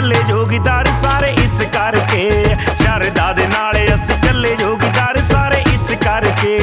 ਚੱਲੇ ਜੋਗੀਦਾਰ ਸਾਰੇ ਇਸ ਕਰਕੇ। ਸ਼ਰਧਾ ਦੇ ਨਾਲ ਅਸੀਂ ਚੱਲੇ ਜੋਗੀਦਾਰ ਸਾਰੇ ਇਸ ਕਰਕੇ।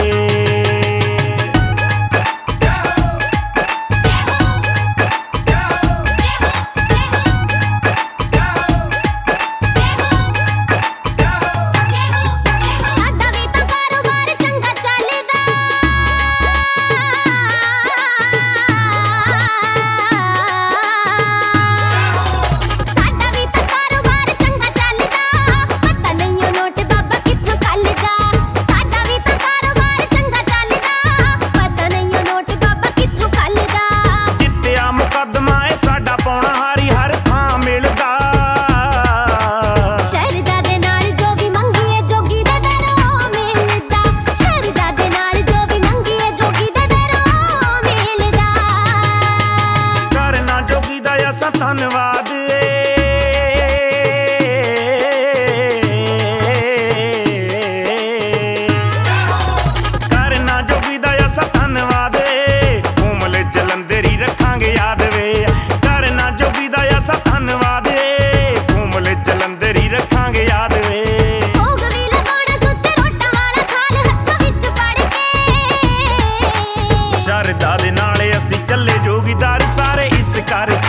ਧੰਨਵਾਦ ਕਰਨਾ ਜੋਗੀ ਦਾ ਅਸਾਂ ਧੰਨਵਾਦ। ਕੋਮਲ ਜਲੰਧਰੀ ਰੱਖਾਂਗੇ ਯਾਦ ਵੇ। ਕਰਨਾ ਜੋਗੀ ਦਾ ਅਸਾਂ ਧੰਨਵਾਦ। ਕੋਮਲ ਜਲੰਧਰੀ ਰੱਖਾਂਗੇ ਯਾਦ ਵੇ। ਭੋਗ ਵੀ ਲਗਾਉਣਾ ਸੁੱਚੇ ਰੋਟਾਂ ਵਾਲਾ ਥਾਲ ਹੱਥਾਂ ਵਿੱਚ ਫੜ ਕੇ। ਸ਼ਰਧਾ ਦੇ ਨਾਲ ਅਸੀਂ ਚੱਲੇ ਜੋਗੀਦਾਰ ਸਾਰੇ ਇਸ ਕਰਕੇ।